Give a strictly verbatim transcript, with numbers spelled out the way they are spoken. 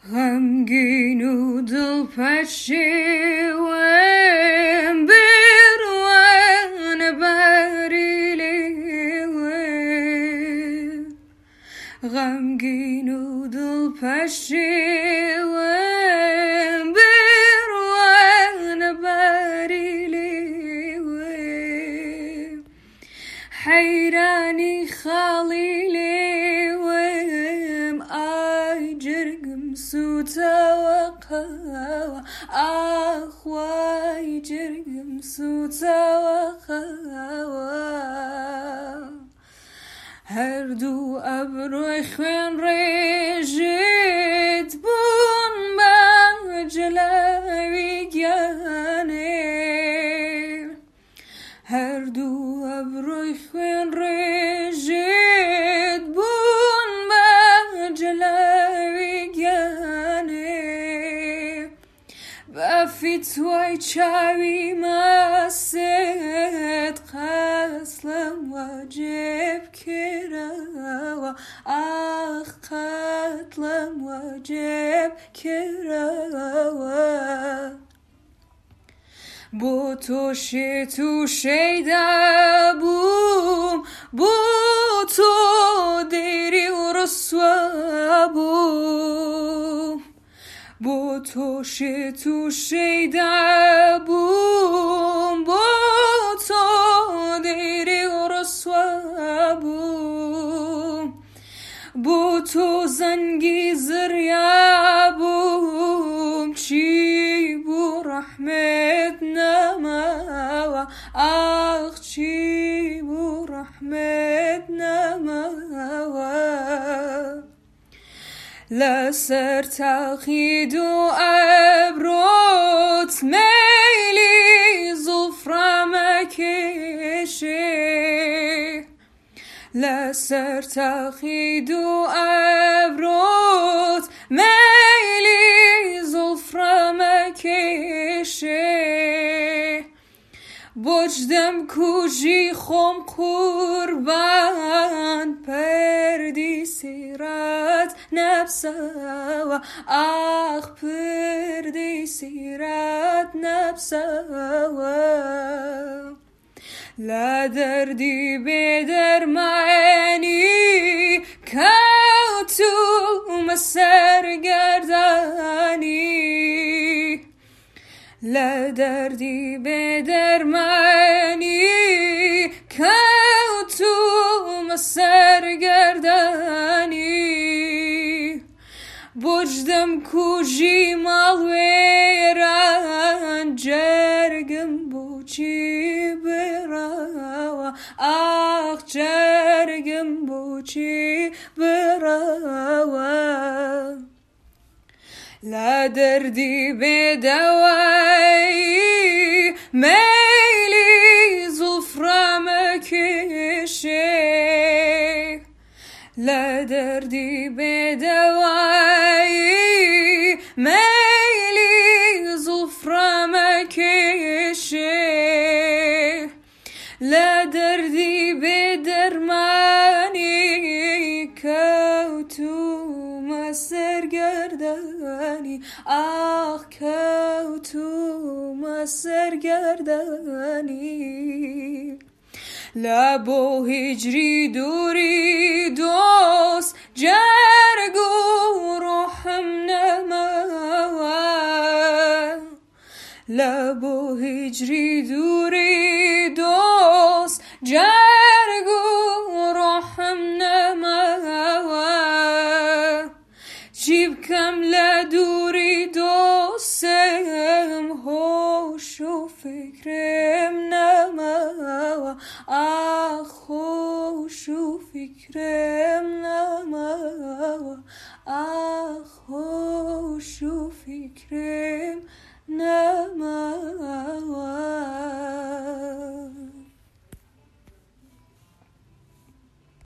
غمگین و دلپشیم بروان بریلی غمگین و دلپشیم بروان بریلی حیرانی خالیلی سوتا وقوا أخواي جرقم سوتا وقوا هردو أبروي خوين ريجيت بون ما جلاوي جاني هردو أبروي خوين ريجيت بون ما جلاوي بافيت واي چاوي ما سيد قسلم واجب كراوا آخ قتلم واجب كراوا بو تو شي تو شيدا بوم بو تو ديري ورسوا بوم بو تو شی تو شیدا بوم بو تو دیری و رسوا بوم بو تو زنگی زریا بوم چی بو رحمت نما آخ چی بو رحمت نما لا سر تاخيد أبروت ميلي زفرة مكشي لا سر تاخيد أبروت ميلي زفرة مكشي بوجدم کوجی خم قربان پردی سیرت نفسوا آخ پردی سیرت نفسوا لا دردی بدرمانی کوتو مسرگردانی لا دردی بدرمانی کوتو مسرگردانی بوجدم کوجی مالویران جرگم بوچی براوا آخ جرگم بوچی براوا لا دردي بدواي ميلي زفرة مكشي لا دردي بدواي ميلي زفرة مكشي لا دردي بدرماني كوتو سرگردانی آخ کوتو ما سرگردانی لبو هجری دوری دوست جرگو روحم نموا لبو هجری دوری دوست جرگو روحم نموا جيب كم لا دوري دوسم هوش و فكرم نما آخ هوش و فكرم نما آخ هوش و فكرم نما